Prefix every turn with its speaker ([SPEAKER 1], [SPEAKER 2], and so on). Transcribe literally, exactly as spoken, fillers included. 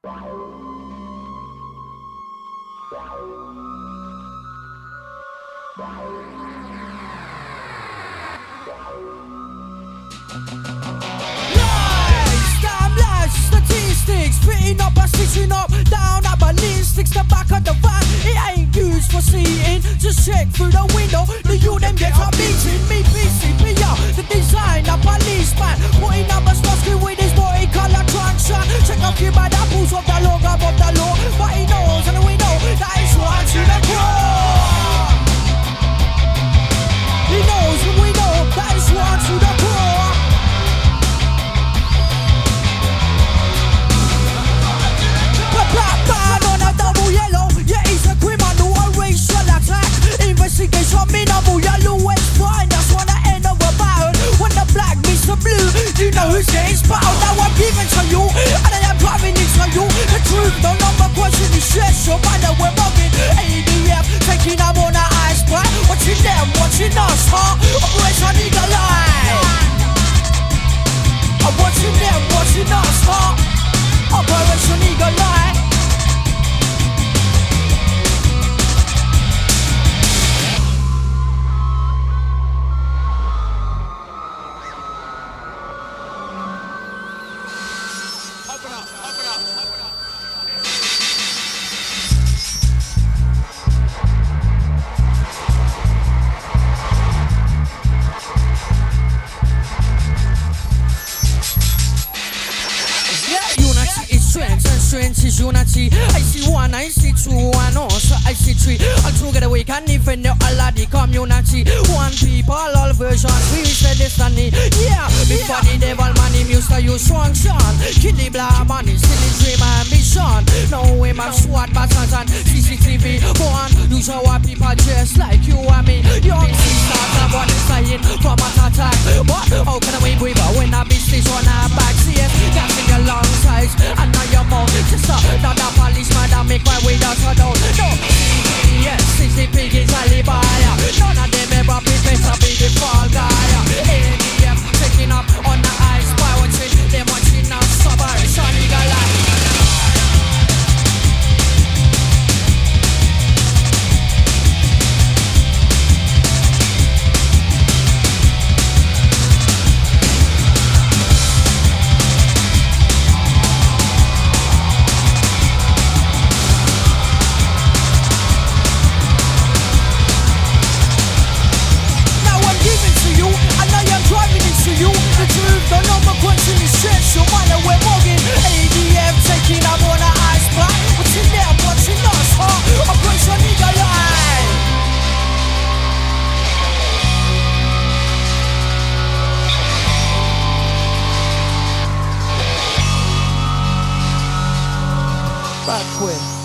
[SPEAKER 1] Statistics, fitting up and stitching up, down at ballistics, the back of the van, it ain't used for seeing. Just check through the window, the you them get a meeting. Me P C P R, the design, a policeman, putting up a snusky with his body color transition. Check out your bad apples of the law, above the law, but he knows and we know that it's one to the core. He knows and we know that it's one to the core. Batman on a double yellow, yeah, he's a criminal, a racial attack. Investigation minimal, yellow is fine, that's when the end of a battle. When the black meets the blue, you know who's getting spotted. Now I'm giving to you, and I am driving into you. The truth, no number question is yes, your mind that we're mugging. A D F, taking them on the ice pack. Watching them, watching us, huh? Operation Eagle Eye. I'm watching them, watching us, huh? Operation Eagle Eye. Strength is unity. I see one, I see two, and also I see three. All together we can defend the all of the community. One people, all versions, we say destiny. Yeah, before the devil man, him used to use strong Sean. Kill the black man, his silly dream ambition. Now we have SWAT buttons and C C T V. One, use our people just like you and me. Young sisters have what they're saying from a attack. But how can we breathe when a beast is on our back? See it, gas in your lungs size, and now your mouth. Just a not a policeman that make my way down so down. No, yes, since the pig is alibi. None of them ever prepare to be the fall guy. A D F taking up on the ice by watching them watching us suffer. Sonny Galai. You, the truth, the number question is shit. So mind that we're mugging. A D F taking up on the ice pack. Watching them, watching us, huh? Operation Eagle Eye. Back quick.